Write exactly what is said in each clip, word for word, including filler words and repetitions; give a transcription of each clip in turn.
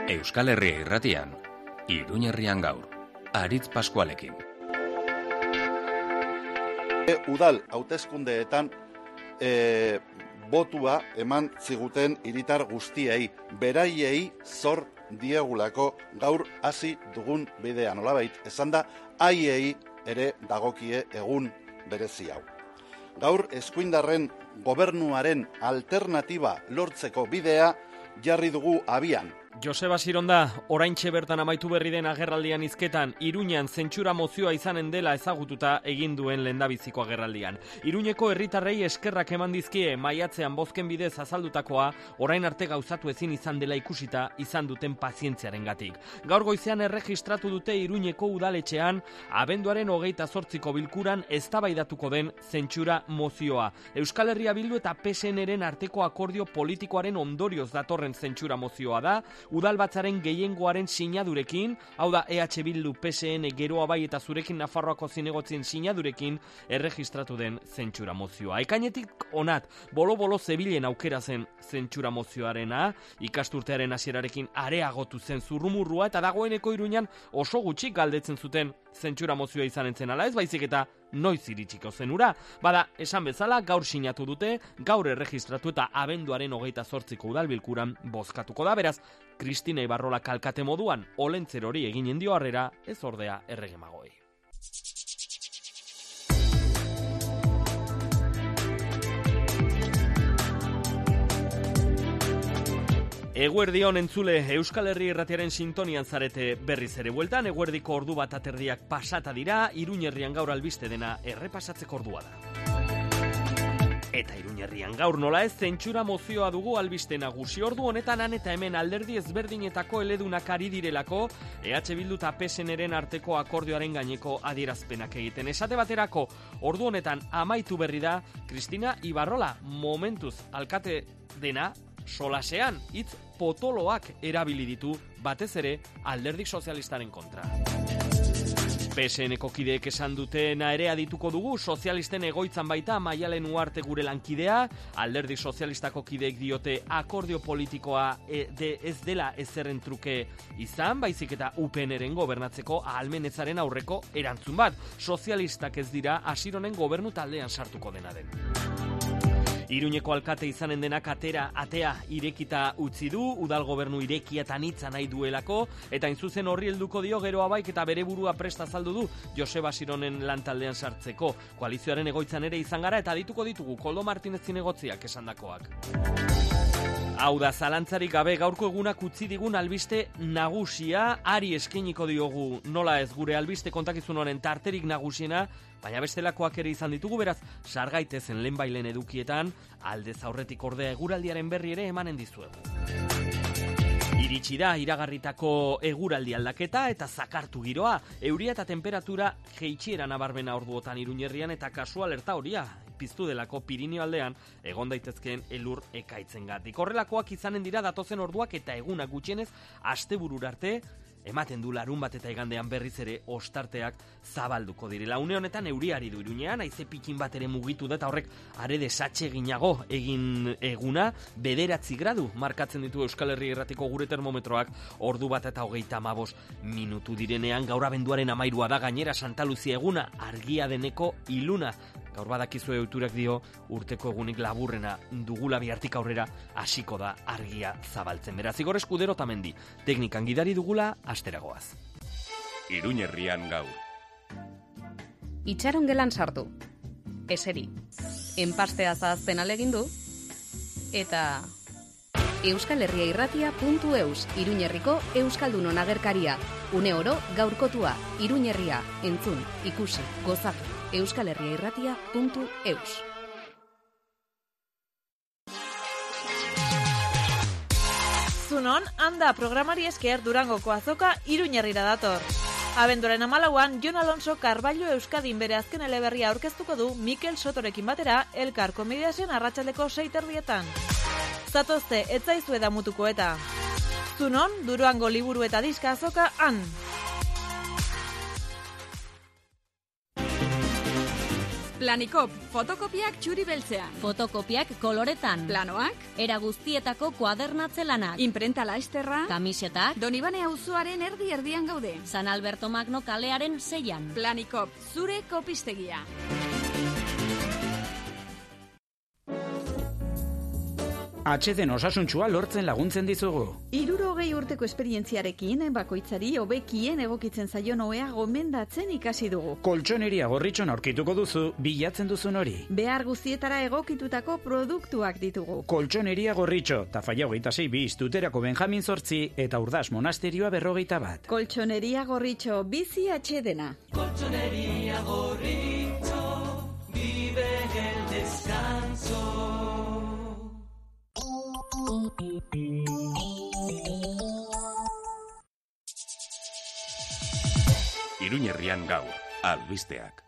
Euskal Herria Irratian, Iruñerrian gaur, Aritz Paskualekin. Udal hauteskundeetan e, botua eman ziguten hiritar guztiei, beraiei zor diegulako gaur hasi dugun bidea, nolabait, esan da, haiei ere dagokie egun berezi hau. Gaur eskuindarren gobernuaren alternatiba lortzeko bidea jarri dugu abian. Joseba Sironda, oraintxe bertan amaitu berri den agerraldian hizketan, Iruñan zentsura mozioa izanen dela ezagututa egin duen lehendabiziko agerraldian. Iruñeko herritarrei eskerrak eman dizkie maiatzean bozken bidez azaldutakoa, orain arte gauzatu ezin izan dela ikusita izan duten pazientziarengatik. Gaur goizean erregistratu dute Iruñeko udaletxean, abenduaren hogeita zortziko bilkuran eztabaidatuko den zentsura mozioa. Euskal Herria Bildu eta P S N-ren arteko akordio politikoaren ondorioz datorren zentsura mozioa da, udalbatzaren gehiengoaren sinadurekin, hau da E H Bildu, P S N, Geroa Bai eta zurekin Nafarroako zinegotzien sinadurekin erregistratu den zentsura mozioa. Ekainetik onat, bolo-bolo zebilen aukera zen zentsura mozioarena, ikasturtearen hasierarekin areagotu zen zurrumurrua eta dagoeneko Iruñan oso gutxik galdetzen zuten zentsura mozioa izanen zen ala ez, baizik eta noiz iritsiko zenura. Bada, esan bezala, gaur sinatu dute, gaur erregistratu eta abenduaren hogeita zortziko udalbilkuran bozkatuko da, beraz, Kristina Ibarrola kalkate moduan, olentzer hori eginen dio harrera, ez ordea erregemagoi. Eguerdion entzule, Euskal Herri Irratiaren sintonian zarete berriz ere bueltan, eguerdiko ordu bat aterdiak pasata dira, Iruñerrian gaur albiste dena errepasatzeko ordua da. Eta Iruñerrian gaur nola ez zentsura mozioa dugu albiste nagusi. Ordu honetan han eta hemen alderdi ezberdinetako eledunak ari direlako, E H Bildu eta P S N-ren arteko akordioaren gaineko adierazpenak egiten. Esate baterako, ordu honetan amaitu berri da, Kristina Ibarrola momentuz alkate dena, solasean hitz potoloak erabili ditu batez ere alderdi sozialistaren kontra. P S N-ko kideek esan dutena ere adituko dugu, sozialisten egoitzan baita Maialen Uarte gure lankidea, alderdi sozialistako kideek diote akordio politikoa e, de ez dela ezerren truke izan, baizik eta U P N-ren gobernatzeko ahalmenezaren aurreko erantzun bat. Sozialistak ez dira Asironen gobernu taldean sartuko dena den. Iruñeko alkate izanen denak atera atea irekita utzi du, udal gobernu irekia eta nitza nahi duelako, eta inzuzen horri helduko dio Geroa Baik eta bere burua presta azaldu du Joseba Sironen lantaldean sartzeko. Koalizioaren egoitzan ere izan gara eta dituko ditugu Koldo Martinez zinegotziak esandakoak. Hau da, zalantzarik gabe gaurko egunak utzi digun albiste nagusia, ari eskainiko diogu nola ez gure albiste kontakizun honen tarterik nagusiena, baina bestelakoak ere izan ditugu, beraz, sargaitezen lehenbailen edukietan, aldez aurretik ordea eguraldiaren berri ere emanen dizuegu. Iritsi da iragarritako eguraldi aldaketa eta zakartu giroa, euria eta temperatura jeitsiera nabarmena orduotan Iruñerrian eta kasu alerta horia piztu delako Pirinio aldean egon daitezkeen elur ekaitzengatik. Horrelakoak izanen dira datozen orduak eta egunak gutxienez asteburura arte, ematen du larun bat eta igandean berriz ere ostarteak zabalduko direla. Une honetan euriari du Iruñean, haize pikin bat ere mugitu da eta horrek are desatxeginago egin eguna, bederatzi gradu markatzen ditu Euskal Herri Irratiko gure termometroak, ordu bat eta hogeita hamabost minutu direnean. Gaur abenduaren hamairua da, gainera Santa Luzia eguna, argia deneko iluna. Gaur badakizu euturak dio urteko egunik laburrena dugula, bihartik aurrera hasiko da argia zabaltzen. Beraz, Igor Eskudero tamendi, teknikan gidari dugula, asteragoaz. Iruñerrian gaur. Itxaron gelan sartu. Eseri. Enpastea zahazten alegindu. Eta Euskal Herria Irratia puntu eus, Iruñerriko Euskaldunon agerkaria. Une oro gaurkotua, Iruñerria, entzun, ikusi, gozatu. Euskal Herria Irratia puntu eus. Zunon, handa programari esker Durangoko azoka Iruñerrira dator. Abenduaren hamalauan, Jon Alonso Carballo Euskadin bere azken eleberria aurkeztuko du Mikel Sotorekin batera Elkar komediazioan arratsaldeko sei terdietan. Zatozte, etzaizue damutuko eta. Zunon, Durango liburu eta diska azoka han. Planikop, fotokopiak txuri beltzean. Fotokopiak koloretan. Planoak. Era guztietako kuadernatze lanak. Imprenta laesterra. Kamisetak. Donibane auzoaren erdi erdian gaude. San Alberto Magno kalearen seian. Planikop, zure kopistegia. Atxeden osasuntsua lortzen laguntzen dizugu. Hirurogei urteko esperientziarekin, bakoitzari hobekien egokitzen zaion ohea gomendatzen ikasi dugu. Koltxoneria Gorritxon aurkituko duzu bilatzen duzun hori. Behar guztietara egokitutako produktuak ditugu. Koltxoneria Gorritxo, Tafalla hogeita sei bi, Tuterako Benjamin zortzi eta Urdas Monasterioa berrogeita bat. Koltxoneria Gorritxo, bizi atxedena. Koltxoneria Gorritxo, vive el descanso. Iruñerrian gaur, albisteak.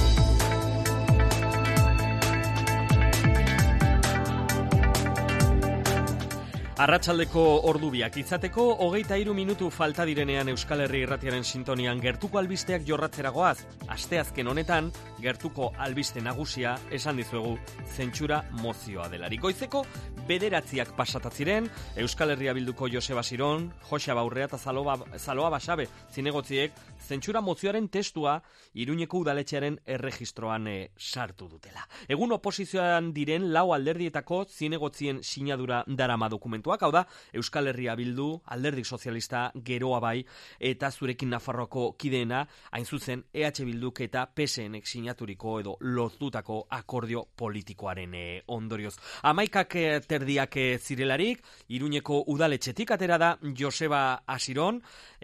Arratsaldeko ordubiak izateko, hogeita hiru minutu falta direnean Euskal Herri Irratiaren sintonian gertuko albisteak jorratzeragoaz. Asteazken honetan, gertuko albiste nagusia esan dizuegu zentsura mozioa delarik. Goizeko bederatziak pasataziren, Euskal Herria Bilduko Joseba Siron, Joxa Baurrea eta Zaloa, Zaloa Basabe zinegotziek zentsura mozioaren testua Iruñeko udaletxearen erregistroan e, sartu dutela. Egun oposizioan diren lau alderdietako zinegotzien sinadura darama dokumentuak, hau da, Euskal Herria Bildu, Alderdi Sozialista, Geroa Bai, eta zurekin Nafarroako kideena, hain zuzen E H Bilduk eta P S Nek sinaturiko edo lortutako akordio politikoaren e, ondorioz. Hamaikak e, terdiak e, zirelarik, Iruñeko udaletxetik atera da Joseba Asiron,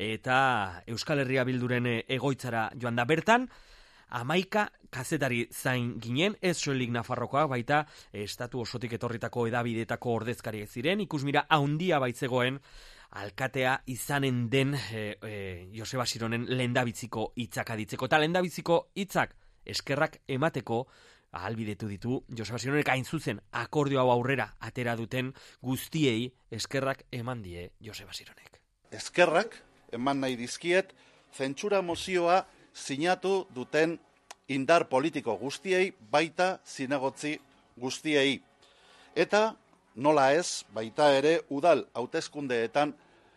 eta Euskal Herria Bilduren e, egoitzara joan da bertan, Hamaika kazetari zain ginen, ez soilik Nafarrokoa, baita estatu osotik etorritako edabidetako ordezkariak ziren, ikusmira haundia baitzegoen alkatea izanen den e, e, Joseba Sironen lehendabitziko hitzak aditzeko. Eta lehendabiziko hitzak eskerrak emateko ahalbidetu ditu Joseba Sironek hain zuzen akordio hau aurrera atera duten guztiei eskerrak eman die Joseba Sironek. Eskerrak eman nahi dizkiet zentsura mozioa sinatu duten indar politiko guztiei, baita zinegotzi guztiei. Eta nola ez, baita ere udal hauteskundeetan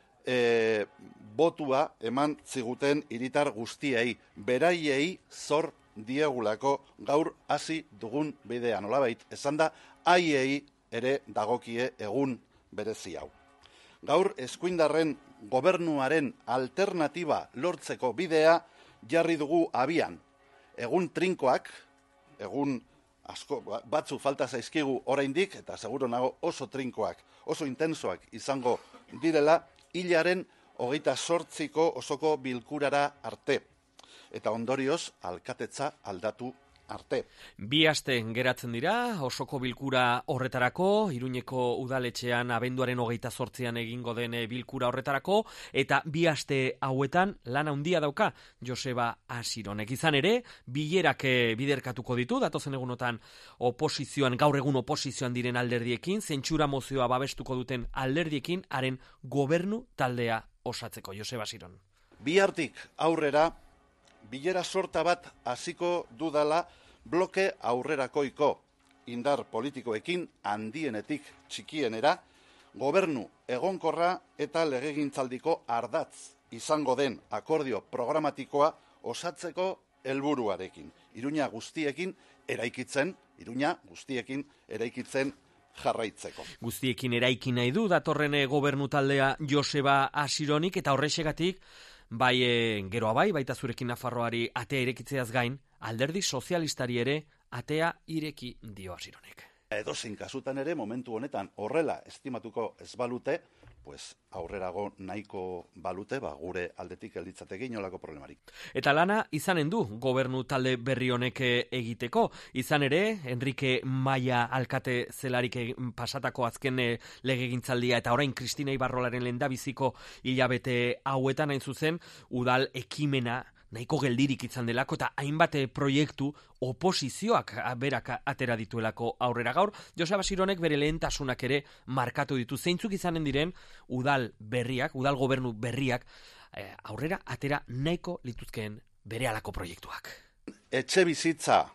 e, botua eman ziguten hiritar guztiei, beraiei zor diegulako gaur hasi dugun bidea. Nolabait, esan da, haiei ere dagokie egun berezi hau. Gaur eskuindarren gobernuaren alternatiba lortzeko bidea jarri dugu abian. Egun trinkoak, egun asko batzu falta zaizkigu oraindik, eta seguro nago oso trinkoak, oso intensoak izango direla, hilaren hogeita sortziko osoko bilkurara arte. Eta ondorioz, alkatetza aldatu arte. Bi aste geratzen dira, osoko bilkura horretarako, Iruñeko udaletxean abenduaren hogeita zortzian egingo den bilkura horretarako, eta bi aste hauetan lan handia dauka Joseba Asironek. Izan ere, bilerak biderkatuko ditu, datozen egunotan oposizioan, gaur egun oposizioan diren alderdiekin, zentsura mozioa babestuko duten alderdiekin, haren gobernu taldea osatzeko, Joseba Asiron. Bihartik aurrera, bilera sorta bat hasiko dudala bloke aurrerakoiko indar politikoekin handienetik txikienera, gobernu egonkorra eta legegintzaldiko ardatz izango den akordio programatikoa osatzeko helburuarekin. Iruña guztiekin eraikitzen, Iruña guztiekin eraikitzen jarraitzeko. Guztiekin eraiki nahi du datorren gobernu taldea Joseba Asironik, eta horrexegatik bai e, Geroa Bai, baita zurekin Nafarroari atea irekitzeaz gain, Alderdi Sozialistari ere atea ireki dio Asironek. Edozein kasutan ere, momentu honetan horrela estimatuko ez balute, pues aurrerago nahiko balute, ba, gure aldetik gelditzateke inolako problemarik. Eta lana izanen du gobernu talde berri honek egiteko. Izan ere, Enrique Maia alkate zelarik pasatako azken legegintzaldia eta orain Kristina Ibarrolaren lehendabiziko hilabete hauetan hain zuzen, udal ekimena nahiko geldirik izan delako eta hainbat proiektu oposizioak berak atera dituelako aurrera. Gaur, Joseba Sironek bere lehentasunak ere markatu ditu. Zeintzuk izanen diren udal berriak, udal gobernu berriak aurrera atera nahiko lituzkeen berehalako proiektuak. Etxe bizitza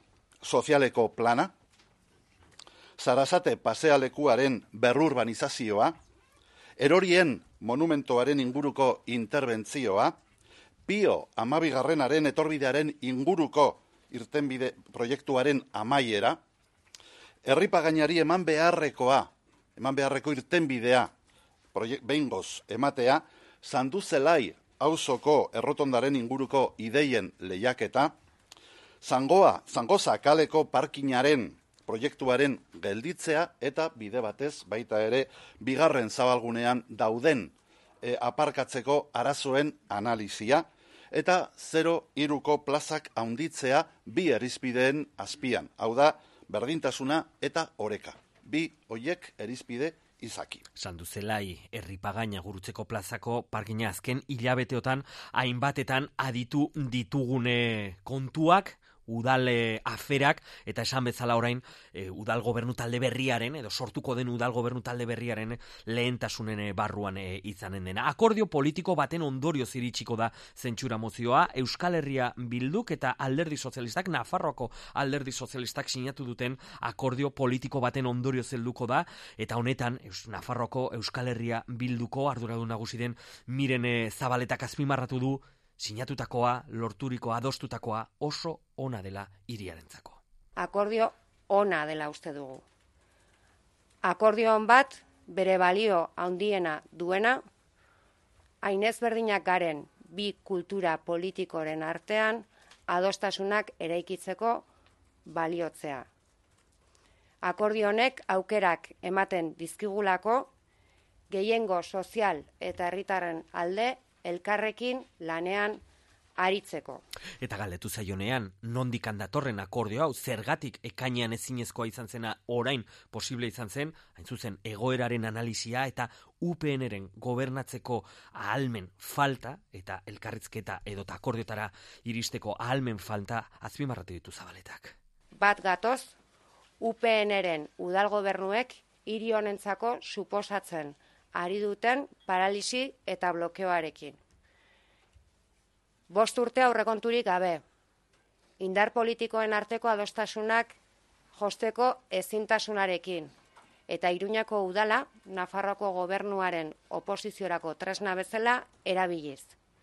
sozialeko plana, Sarasate pasealekuaren berrurbanizazioa, erorien monumentoaren inguruko interbentzioa, Pio amabigarrenaren etorbidearen inguruko irtenbide proiektuaren amaiera, herripagainari eman beharrekoa, eman beharreko irtenbidea, behingoz ematea, Sanduzelai auzoko errotondaren inguruko ideien lehiaketa, Zangoa, Zangoza kaleko parkinaren proiektuaren gelditzea eta bide batez baita ere bigarren zabalgunean dauden e, aparkatzeko arazoen analizia eta zero iruko plazak haunditzea bi erizpideen azpian. Hau da, berdintasuna eta oreka. Bi hoiek erizpide izaki. Sanduzelai herripagaina gurutzeko plazako parkina azken hilabeteotan hainbatetan aditu ditugune kontuak, udal e, aferak, eta esan bezala orain e, udal gobernu talde berriaren, edo sortuko den udal gobernu talde berriaren lehentasunen e, barruan e, izanen dena. Akordio politiko baten ondorioz iritsiko da zentsura mozioa, Euskal Herria Bilduk eta Alderdi Sozialistak, Nafarroako Alderdi Sozialistak sinatu duten akordio politiko baten ondorioz helduko da, eta honetan Eus, Nafarroako Euskal Herria Bilduko arduradun nagusi den Miren e, Zabaletak azpimarratu du sinatutakoa, lorturiko, adostutakoa oso ona dela hiriarentzako. Akordio ona dela uste dugu. Akordio on bat bere balio handiena duena, hain ezberdinak garen bi kultura politikoren artean adostasunak eraikitzeko baliotzea. Akordio honek aukerak ematen dizkigulako gehiengo sozial eta herritarren alde elkarrekin lanean aritzeko. Eta galdetu zaionean, nondik datorren akordio hau, zergatik ekainean ezinezkoa izan zena orain posible izan zen, hain zuzen egoeraren analizia eta U P N-ren gobernatzeko ahalmen falta eta elkarrizketa edota akordiotara iristeko ahalmen falta azpimarratu ditu Zabaletak. Bat gatoz, U P N-ren udal gobernuek hiri honentzako suposatzen ari duten paralisi eta blokeoarekin. Bost urte aurrekonturik gabe, indar politikoen arteko adostasunak josteko ezintasunarekin, eta Iruñako udala Nafarroako gobernuaren oposiziorako tresna bezala erabiliz.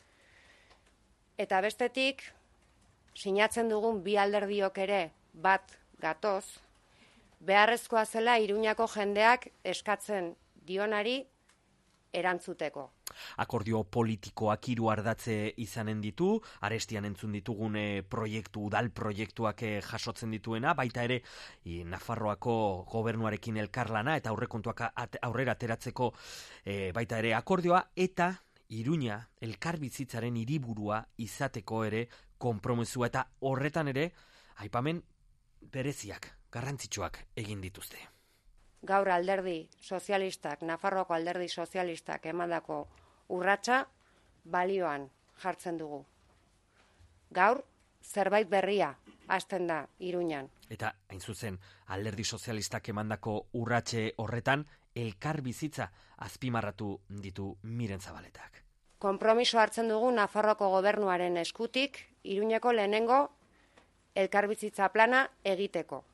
Eta bestetik, sinatzen dugun bi alderdiok ere bat gatoz, beharrezkoa zela Iruñako jendeak eskatzen dionari erantzuteko. Akordio politikoak hiru ardatze izanen ditu, arestian entzun ditugun proiektu, udal proiektuak jasotzen dituena, baita ere i, Nafarroako gobernuarekin elkarlana eta aurrekontuak aurrera ateratzeko e, baita ere akordioa, eta Iruña elkarbizitzaren hiriburua izateko ere konpromezua, eta horretan ere aipamen bereziak, garrantzitsuak egin dituzte. Gaur alderdi sozialistak, Nafarroako alderdi sozialistak emandako urratsa balioan jartzen dugu. Gaur zerbait berria hasten da Iruñan. Eta hain zuzen alderdi sozialistak emandako urratxe horretan elkarbizitza azpimarratu ditu Miren Zabaletak. Konpromiso hartzen dugu Nafarroako gobernuaren eskutik Iruñeko lehenengo elkarbizitza plana egiteko.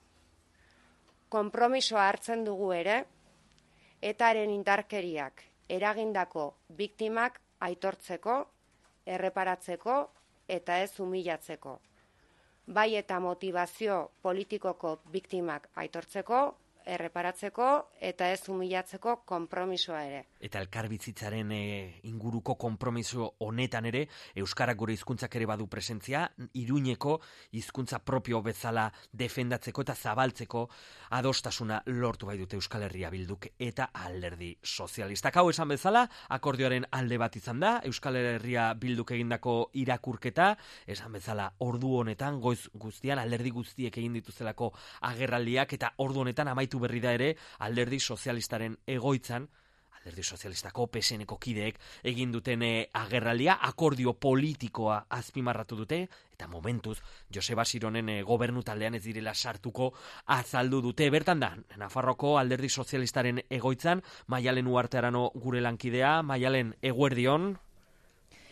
Konpromisoa hartzen dugu ere, etaren indarkeriak eragindako biktimak aitortzeko, erreparatzeko eta ez humilatzeko. Bai eta motivazio politikoko biktimak aitortzeko, erreparatzeko eta ez humilatzeko konpromisoa ere. Eta elkarbizitzaren e, inguruko konpromiso honetan ere, Euskarak gure hizkuntzak ere badu presentzia, Iruñeko hizkuntza propio bezala defendatzeko eta zabaltzeko adostasuna lortu bai dute Euskal Herria Bilduk eta Alderdi Sozialistak. Hau esan bezala, akordioaren alde bat izan da, Euskal Herria Bilduk egindako irakurketa, esan bezala ordu honetan, goiz guztian, alderdi guztiek egin dituzelako agerraldiak, eta ordu honetan amaitu berri da ere Alderdi Sozialistaren egoitzan, Alderdi Sozialistako P S N-ko kideek egin duten agerraldia, akordio politikoa azpimarratu dute, eta momentuz Joseba Sironen gobernu taldean ez direla sartuko azaldu dute. Bertan da, Nafarroko Alderdi Sozialistaren egoitzan, Maialen Uarte Arano gure lankidea. Maialen, eguerdion.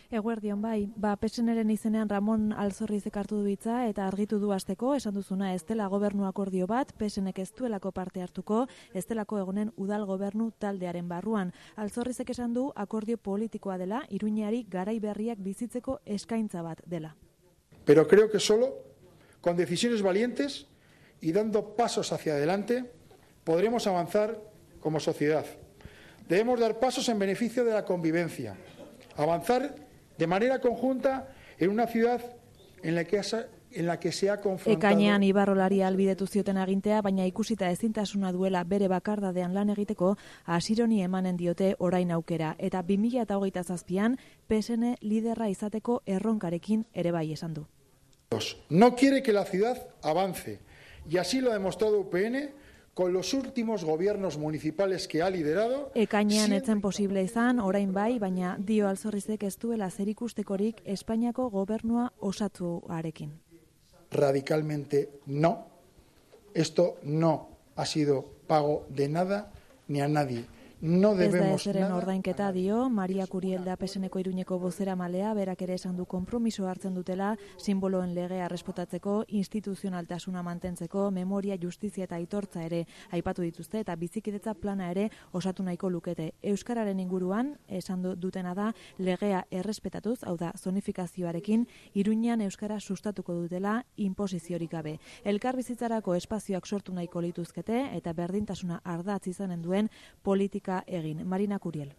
Eguerdion bai, ba P S N-ren izenean Ramon Alzorrizek hartu du hitza eta argitu du hasteko esan duzuna ez dela gobernu akordio bat, P S N-ek ez duelako parte hartuko, ez delako egonen udal gobernu taldearen barruan. Alzorrizek esan du akordio politikoa dela, Iruñeari garai berriak bizitzeko eskaintza bat dela. Pero creo que solo con decisiones valientes y dando pasos hacia adelante podremos avanzar como sociedad. Debemos dar pasos en beneficio de la convivencia, avanzar de manera conjunta en una ciudad en la que, en la que se ha confrontado... Ekainean Ibarrolari albidetu zioten agintea, baina ikusita ezintasuna duela bere bakardadean lan egiteko, hasironi emanen diote orain aukera. Eta bi mila hogeita zazpian P S N liderra izateko erronkarekin ere bai esan du. No quiere que la ciudad avance, y así lo ha demostrado U P N con los últimos gobiernos municipales que ha liderado. Ekainean etzen posible izan, orain bai, baina dio Alzorrizek ez duela zerikustekorik Espainiako gobernua osatuarekin. Radicalmente no. Esto no ha sido pago de nada ni a nadie. No debemos ez da ezeren ordainketa dio, Maria Curiel da P S N-ko Iruñeko bozeramalea, berak ere esan du konpromiso hartzen dutela, simboloen legea errespotatzeko, instituzionaltasuna mantentzeko, memoria, justizia eta aitortza ere aipatu dituzte, eta bizikidetza plana ere osatu nahiko lukete. Euskararen inguruan, esan dutena da, legea errespetatuz, hau da, zonifikazioarekin, Iruñean euskara sustatuko dutela inposiziorik gabe. Elkarbizitzarako espazioak sortu nahiko lituzkete, eta berdintasuna ardatz izanen duen politika egin. Marina Curiel.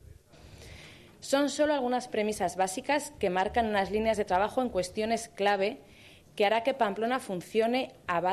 Son solo algunas premisas básicas que marcan unas líneas de trabajo en cuestiones clave que hará que Pamplona funcione,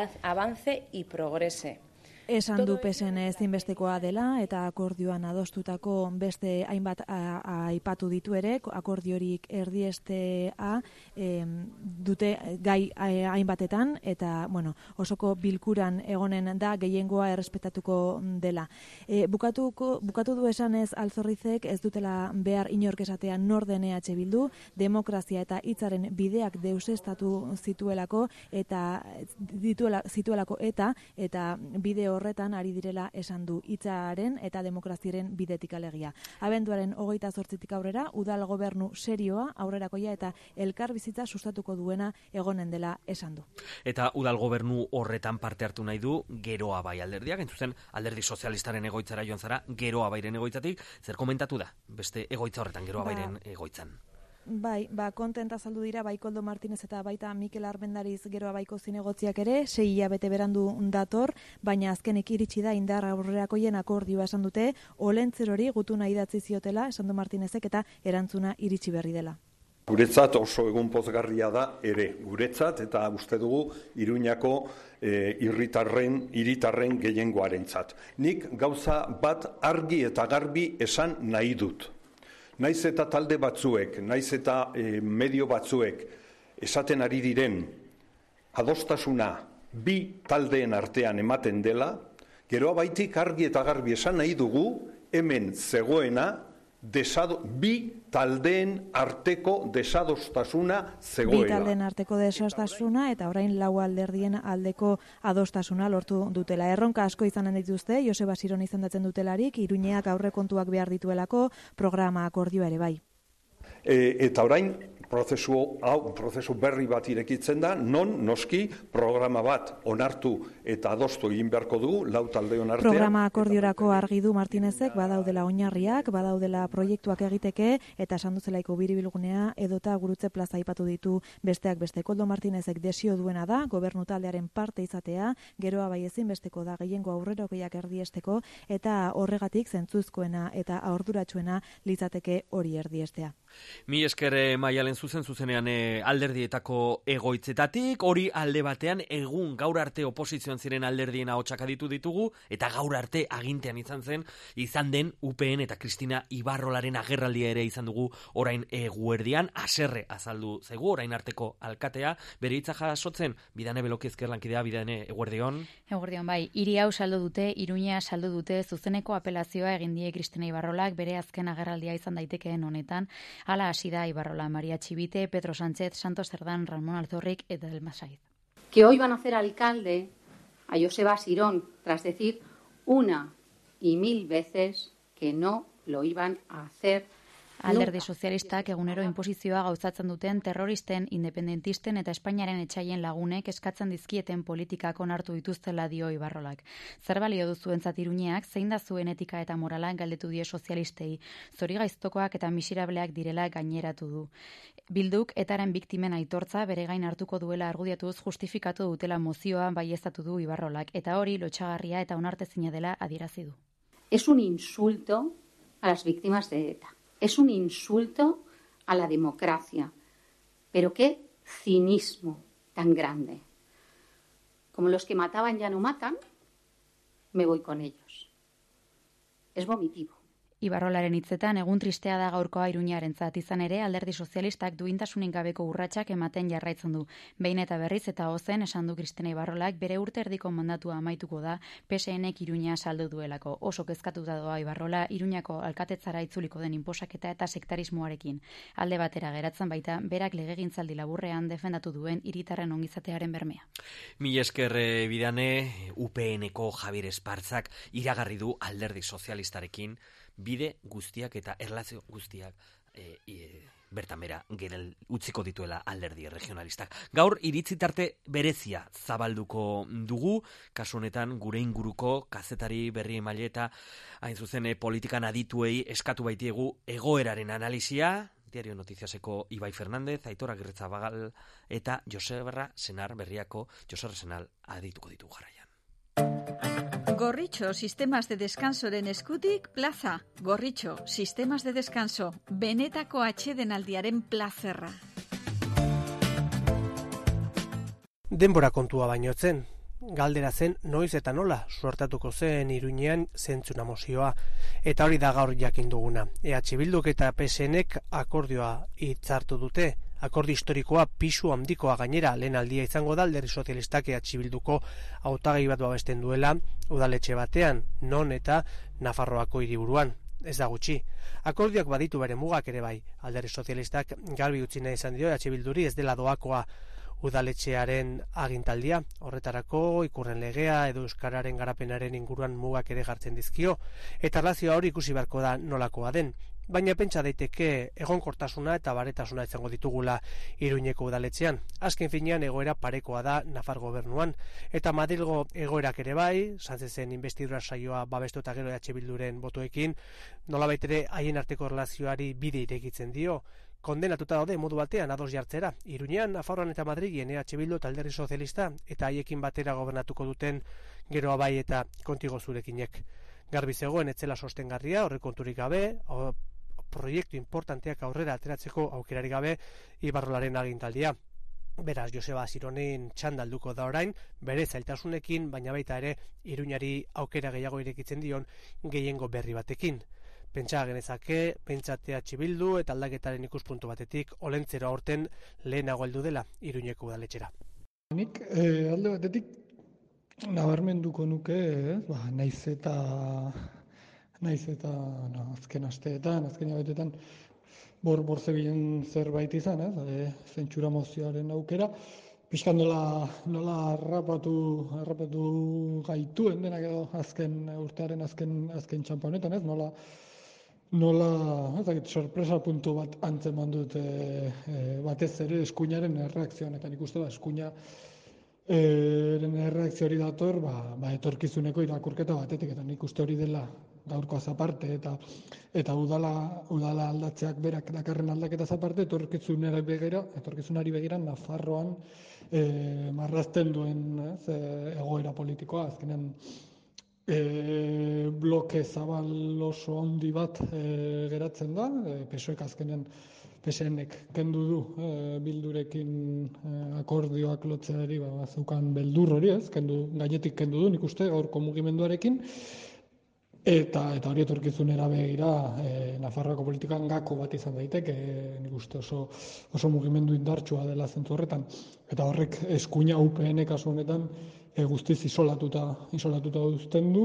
avance y progrese. Esan du P S N ezinbestekoa dela eta akordioan adostutako beste hainbat aipatu ditu ere, akordiorik erdiestea e, dute gai hainbatetan eta bueno, osoko bilkuran egonen da gehiengoa errespetatuko dela. E, bukatuko, bukatu du esanez Alzorrizek ez dutela behar inork esatea nor den E H Bildu, demokrazia eta hitzaren bideak deusestatu zituelako eta dituela, zituelako eta eta bide horretan ari direla esan du hitzaren eta demokraziaren bidetik alegia. Abenduaren hogeita zortzitik aurrera, udal gobernu serioa, aurrerakoia eta elkarbizitza sustatuko duena egonen dela esan du. Eta udal gobernu horretan parte hartu nahi du Geroa Bai alderdiak, entzuzen alderdi sozialistaren egoitzara joan zara, Geroa Bairen egoitzatik, zer komentatu da beste egoitza horretan, Geroa Bairen egoitzan? Bai, ba, kontenta azaldu dira bai Koldo Martinez eta baita Mikel Arbendariz Geroa Baiko zinegotziak ere, sei hilabete berandu dator, baina azkenik iritsi da indar aurrerakoien akordioa esan dute, olentzerori gutuna idatzi ziotela, esan du Martinezek eta erantzuna iritsi berri dela. Guretzat oso egun pozgarria da ere, guretzat eta uste dugu Iruñako e, irritarren, iritarren gehiengoarentzat. Nik gauza bat argi eta garbi esan nahi dut. Naiz eta talde batzuek, naiz eta e, medio batzuek esaten ari diren adostasuna bi taldeen artean ematen dela, Geroa Baitik argi eta garbi esan nahi dugu hemen zegoena desado, bi taldeen arteko desadostasuna zegoela. Bi taldeen arteko desadostasuna eta orain lau alderdien aldeko adostasuna lortu dutela. Erronka asko izanen dituzte, Joseba Siron izendatzen dutelarik, Iruñeak aurrekontuak behar dituelako programa akordioa ere bai. E, eta orain prozesu hau, prozesu berri bat irekitzen da, non noski programa bat onartu eta adostu egin beharko dugu, lau taldeon artean. Programa akordiorako argi du Martinezek, badaudela oinarriak, badaudela proiektuak egiteke, eta sanduzelaiko biribilgunea edota gurutze plaza aipatu ditu besteak beste. Koldo Martinezek desio duena da, gobernu taldearen parte izatea, Geroa Bai ezinbesteko da gehiengo aurrerokoiak erdiesteko, eta horregatik zentzuzkoena eta aurduratsuena litzateke hori erdiestea. Mi esker Maialen zuzen zuzenean e, alderdietako egoitzetatik, hori alde batean egun gaur arte oposizioan ziren alderdien ahotsak aditu ditugu, eta gaur arte agintean izan zen, izan den U P N eta Kristina Ibarrolaren agerraldia ere izan dugu orain eguerdian, haserre azaldu zaigu, orain arteko alkatea, bere hitza jasotzen, Bidane Beloki ezkerlankidea, Bidane eguerdion. Eguerdion bai, hiri hau saldu dute, Iruña saldu dute, zuzeneko apelazioa egin die Kristina Ibarrolak, bere azken agerraldia izan daitekeen honetan, hala hasi da Ibarrola, María Chivite, Pedro Sánchez, Santos Cerdán, Ramón Alzorrik eta Delma Saiz. Que hoy van a hacer alcalde a Joseba Sirón tras decir una y mil veces que no lo iban a hacer Alderdi sozialistak egunero inposizioa gauzatzen duten terroristen, independentisten eta Espainiaren etxaien lagunek eskatzen dizkieten politikak onartu dituztela dio Ibarrolak. Zer balio duzuentzat Iruñeak, zein da zuen etika eta morala galdetu die sozialistei, zorigaiztokoak eta miserableak direla gaineratu du. Bilduk etaren biktimen aitortza bere gain hartuko duela argudiatuz justifikatu dutela mozioa baieztatu du Ibarrolak, eta hori lotsagarria eta onartezina dela adierazi du. Es un insulto a las víctimas de ETA. Es un insulto a la democracia. Pero qué cinismo tan grande. Como los que mataban ya no matan, me voy con ellos. Es vomitivo. Ibarrolaren hitzetan egun tristea da gaurkoa Iruñarentzat, izan ere Alderdi Sozialistak duintasunik gabeko urratsak ematen jarraitzen du. Behin eta berriz eta ozen esan du Kristina Ibarrolak bere urte erdiko mandatua amaituko da P SNek Iruña saldu duelako. Oso kezkatuta doa Ibarrola Iruñako alkatetzara itzuliko den inposaketa eta sektarismoarekin. Alde batera geratzen baita berak legegintzaldi laburrean defendatu duen hiritarren ongizatearen bermea. Mila esker bidane, U P Nko Javier Espartzak iragarri du Alderdi Sozialistarekin bide guztiak eta erlazio guztiak e, e, bertan bera gerel utziko dituela alderdi regionalistak. Gaur iritzi tarte berezia zabalduko dugu, kasu honetan gure inguruko kazetari berri emaile eta hain zuzen politikan adituei eskatu baitiegu egoeraren analisia, Diario Notiziaseko Ibai Fernandez, Aitor Agirretzabagal eta Joseba Senar berriako Joseba Senar adituko ditu jarraian. Gorritxo, sistemas de descansoren eskutik, plaza. Gorritxo, sistemas de descanso, benetako atsedenaldiaren plazerra. Denbora kontua baino zen, galdera zen noiz eta nola suertatuko zen Iruñean zentzuna mozioa. Eta hori da gaur jakin duguna. E H Bilduk eta P S Nek akordioa hitzartu dute. Akordio historikoa pisu handikoa gainera lehen aldia izango da Alderdi Sozialistak E H Bilduko hautagai bat babesten duela udaletxe batean, non eta Nafarroako hiriburuan. Ez da gutxi. Akordioak baditu bere mugak ere bai. Alderdi Sozialistak garbi utzi nahi izan dio E H Bilduri ez dela doakoa udaletxearen agintaldia. Horretarako ikurren legea edo euskararen garapenaren inguruan mugak ere jartzen dizkio. Eta erlazioa hori ikusi beharko da nolakoa den. Baina pentsa daiteke egonkortasuna eta baretasuna izango ditugula Iruñeko udaletxean. Azken finean egoera parekoa da Nafar gobernuan. Eta Madrilgo egoerak ere bai, Sánchezen investidura saioa babestu eta gero E H Bilduren botoekin, nolabait ere haien arteko erlazioari bide irekitzen dio. Kondenatuta daude modu batean ados jartzera. Iruñean, Nafarroan eta Madrilen E H Bildu eta Alderdi Sozialista eta haiekin batera gobernatuko duten geroa bai eta kontigo zurekinek. Garbi zegoen etzela sostengarria, horre konturik gabe, o, proiektu importanteak aurrera ateratzeko aukerari gabe Ibarrolaren agintaldia. Beraz, Joseba Sironen txandalduko da orain, bere zailtasunekin, baina baita ere Iruñari aukera gehiago irekitzen dion gehiengo berri batekin. Pentsa genezake, pentsate E H Bildu eta aldaketaren ikuspuntu batetik olentzero aurten lehenago heldu dela Iruñeko udaletxera. Nik eh, alde batetik nabarmenduko nuke, eh, ba, naiz eta naiz eta no, azken asteetan, azken jabetetan bor bor zebilen zerbait izan, ez? Eh, zentsura mozioaren aukera, pixkan nola nola harrapatu harrapatu gaituen denak edo azken urtearen azken azken txanpa honetan, ez? Nola nola, ez dakit, sorpresa puntu bat antzeman dut e, e, batez ere eskuinaren erreakzioan, eta nik uste da eskuina eren erreakzio hori dator, ba, ba etorkizuneko irakurketa batetik, eta nik uste hori dela gaurkoaz aparte, eta eta udala udala aldatzeak berak dakarren aldaketaz aparte, etorkizunari begira, etorkizunari begira Nafarroan e, marrazten duen, ez, egoera politikoa, azkenean E, bloke zabal oso handi bat e, geratzen da, e, P S Oek azkenean P S Nek kendu du e, Bildurekin e, akordioak lotzeari ba, zeukan beldur hori, ez, kendu, gainetik kendu du, nik uste gaurko mugimenduarekin, eta eta hori etorkizunera begira e, Nafarroako politikan gako bat izan daiteke, e, nik uste oso, oso mugimendu indartsua dela zentzu horretan, eta horrek eskuina U P N kasu honetan E, guztiz isolatuta, isolatuta uzten du,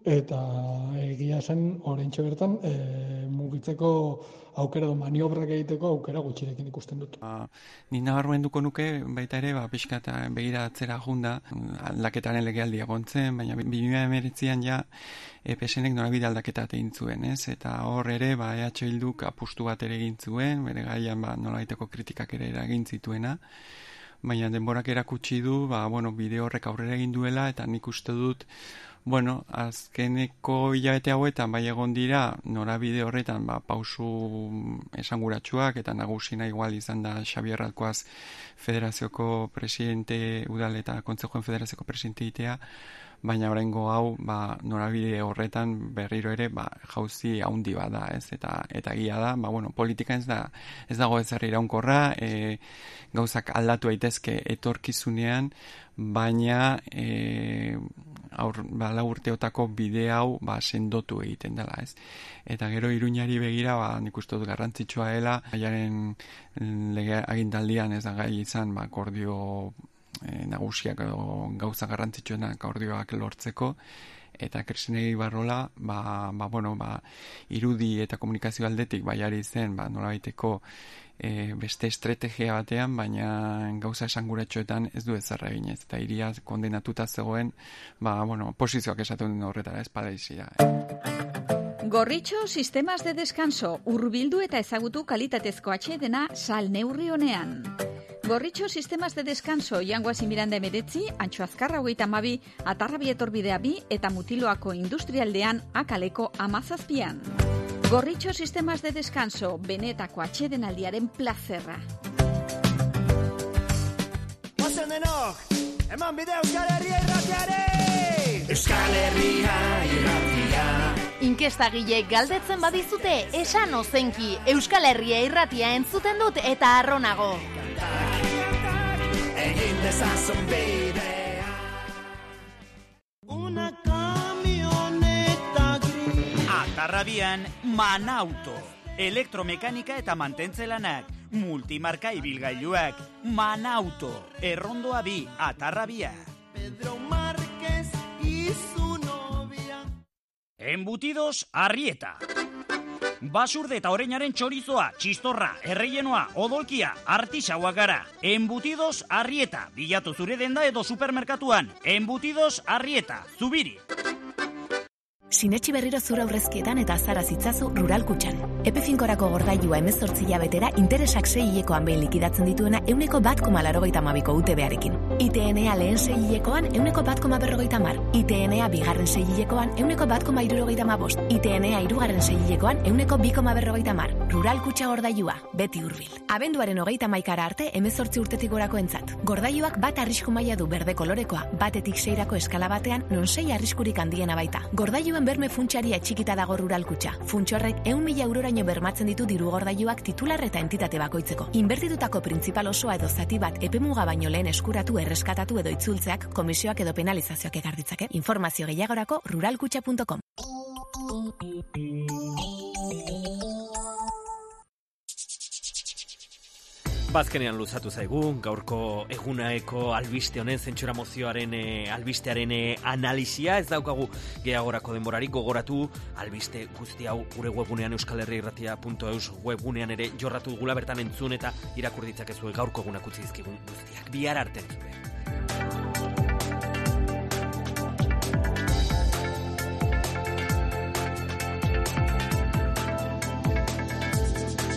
eta egia esan oraintxe bertan e, mugitzeko aukera edo maniobrak egiteko aukera gutxirekin ikusten dut. Ba, ni nabarmenduko nuke baita ere, ba, pixka eta begira atzera junda, aldaketaren legealdia gontzen, baina bi mila hemeretzian ja E P S Nek norabide aldaketa egin zuen, ez? Eta hor ere, ba, E H Bilduk apustu bat ere egin zuen, bere gaian ba, nolabaiteko kritikak ere egin zituena, baina denborak erakutsi du, ba, bueno, bide horrek aurrera egin duela, eta nik uste dut, bueno, azkeneko hilabete hauetan bai egon dira norabide horretan ba, pausu esanguratsuak eta nagusina igual izan da Xabier Alkoaz federazioko presidente udal eta kontzejoen federazioko presidente itea, baina oraingo hau ba, norabide horretan berriro ere ba, jauzi haundi bada, ez? Eta eta egia da, ba, bueno, politika ez da ez dago ezer iraunkorra, e, gauzak aldatu daitezke etorkizunean, baina e, aur, ba, lau urteotako bide hau ba, sendotu egiten dela, ez? Eta gero Iruñari begira, ba, nik uste dut garrantzitsua dela, jaren lege agindaldian ez da gai izan, ba, akordio e, nagusiak edo gauza garrantzitsuenak akordioak lortzeko, eta Kristinei Barrola, ba, ba, bueno, ba, irudi eta komunikazio aldetik baiari zen, ba, nolabaiteko e, beste estrategia batean, baina gauza esanguratxoetan ez du ezarra eginez, eta iria kondenatuta zegoen, ba, bueno, posizioak esaten duen horretara, ez palaizia. Gorritxo sistemas de descanso, hurbildu eta ezagutu kalitatezko atsedena sal neurri honean. Gorritxo sistemas de descanso, Jangoazi Miranda emeretzi, Antxo Azkarra hogeita hamabi, Atarrabi etorbidea bi eta Mutiloako industrialdean akaleko amazazpian. Gorritxo sistemas de descanso, benetako atsedenaldiaren plazerra. Guazen denok, eman bide Euskal Herria irratiare! Euskal Herria irratia. Inkestagile galdetzen badizute, esan ozenki, Euskal Herria irratia entzuten dut eta arronago. Egin dezazun bidea. Una camioneta gris. Atarrabian, Manauto. Elektromekanika eta mantentze lanak. Multimarka ibilgailuak. Manauto. Errondoa bi, Atarrabia. Pedro Márquez y su novia. Embutidos Arrieta. Basurde eta oreinaren txorizoa, txistorra, erreienoa, odolkia, artisauak gara. Embutidos Arrieta, bilatu zure denda edo supermerkatuan. Embutidos Arrieta, Zubiri. Sinetxi berriro zura aurrezkietan eta azara zitzazu Rural Kutxan. Epe finkorako gordailua hemezortzi hilabetera interesak sei hilekoan behin likidatzen dituena euneko bat koma laurogeita hamabiko U T B-arekin. I T N A lehen sei hilekoan euneko bat koma berrogeita hamar. I T N A bigarren sei hilekoan euneko bat koma hirurogeita hamabost. I T N A hirugarren sei hilekoan euneko bi koma berrogeita hamar. Rural Kutxa gordailua, beti hurbil. Abenduaren hogeita hamaikara arte hemezortzi urtetik gorako entzat. Gordailuak bat arrisku maila du berde kolorekoa, batetik seirako eskala batean non sei arriskurik handiena baita. Gordailuen berme funtsaria txikita dago Rural Kutxa. Funtsa horrek ehun mila euroraino bermatzen ditu diru gordailuak titular eta entitate bakoitzeko. Inbertitutako printzipal osoa edo zati bat epemuga baino lehen eskuratu, erreskatatu edo itzultzeak komisioak edo penalizazioak ekar ditzake. Informazio gehiagorako ruralkutxa punto com. Bazkenean luzatu zaigu, gaurko egunaeko albiste honen, zentsura mozioaren e, albistearen e, analisia, ez daukagu gehiagorako denborarik gogoratu, albiste guzti hau gure webgunean euskalherriirratia puntu eus webgunean ere jorratu dugula, bertan entzun eta irakur ditzakezue gaurko egunak utzi dizkigun guztiak. Bihar arte entzule.